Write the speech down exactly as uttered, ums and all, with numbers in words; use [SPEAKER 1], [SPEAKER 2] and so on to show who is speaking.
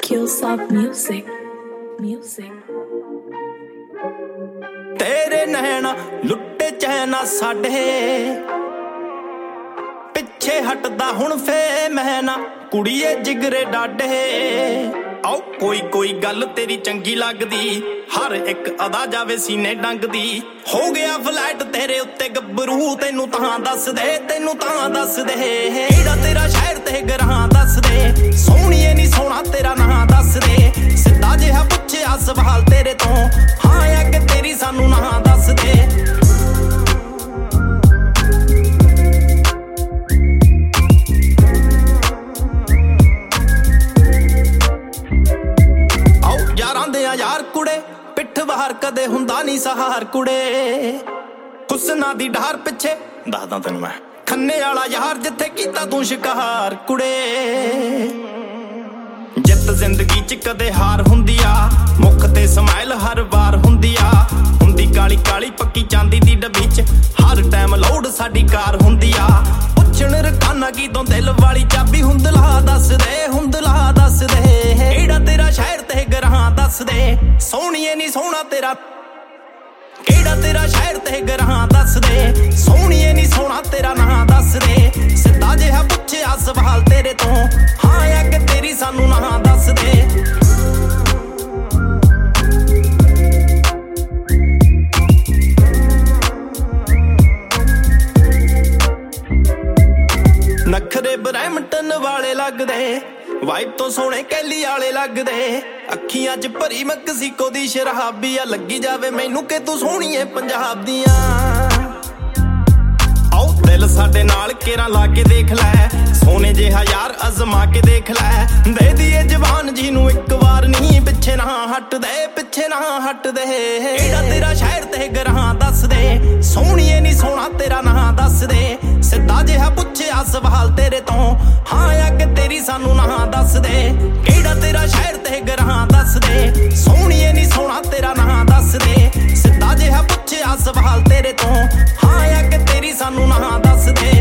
[SPEAKER 1] Killsoft Music Music
[SPEAKER 2] तेरे नैना लुट्टे चैना साडे पिछे हटदा हुण फे मैं ना कुड़िए जिगरे डाडे आओ कोई कोई गल तेरी चंगी लगदी हर एक अदा जावे सीने डंगदी हो गया फ्लैट तेरे उत्ते गब्बरू तेनू तां दस दे तेनू तां दस दे एड़ा तेरा शहर ते गरां दस दे सोहणीए नी सोहणा तेरा नां दस दे सिद्धा जिहा पुछया सवाल तेरे तो हां आ के तेरी सानू नां दस दे यार कुड़े पिठ बाहर कदे हुंदा नी सहार कुड़े हुस्ना दी ढार पिछे दसदा तैनूं मैं खन्ने वाला यार जिथे कीता तू शिकार कुड़े जित जिंदगी च कदे हार हुंदी आ मुख ते स्माइल हर बार हुंदी आ हुंदी काली काली पक्की चांदी दी डब्बी च हर टाइम लोड साडी कार हुंदी आ पुछण रकाना की तो दिल वाली चाबी हुंदला दस दे हुंदला दस दे एड़ा तेरा शहर ते गरां दस दे सोहणीए नी सोहणा तेरा केड़ा तेरा शहर ते गरां दस दे सोहणीए नी सोहणा तेरा नां दस दे सिद्धा जिहा पुछया सवाल तेरे तो हां आ के तेरी सानू नां दस दे नखरे ब्रैम्पटन वाले लगदे वाइब तो सोहणे कैली वाले लगदे अखियां च भरी मैक्सिको दी शराबी आ लगी जावे मैनू के तू सोहणीए पंजाब दियां आओ दिल साडे नाल केरा ला के देख लै सोने जिहा यार अजमा के देख लै दे दिए जवान जी नू एक बार नहीं पिछे ना हट दे पिछे ना हट दे एड़ा तेरा शहर ते गरां दस दे सोहणीए नी सोहणा तेरा नां दस दे सिद्धा जिहा पुछया सवाल तेरे तो हां आ के तेरी सानू नां दस दे केड़ा तेरा शहर ते गरां दस दे सोहणीए नी सोहणा तेरा नां दस दे सिद्धा जिहा पुछया सवाल तेरे तो हां आ के तेरी सानू नां दस दे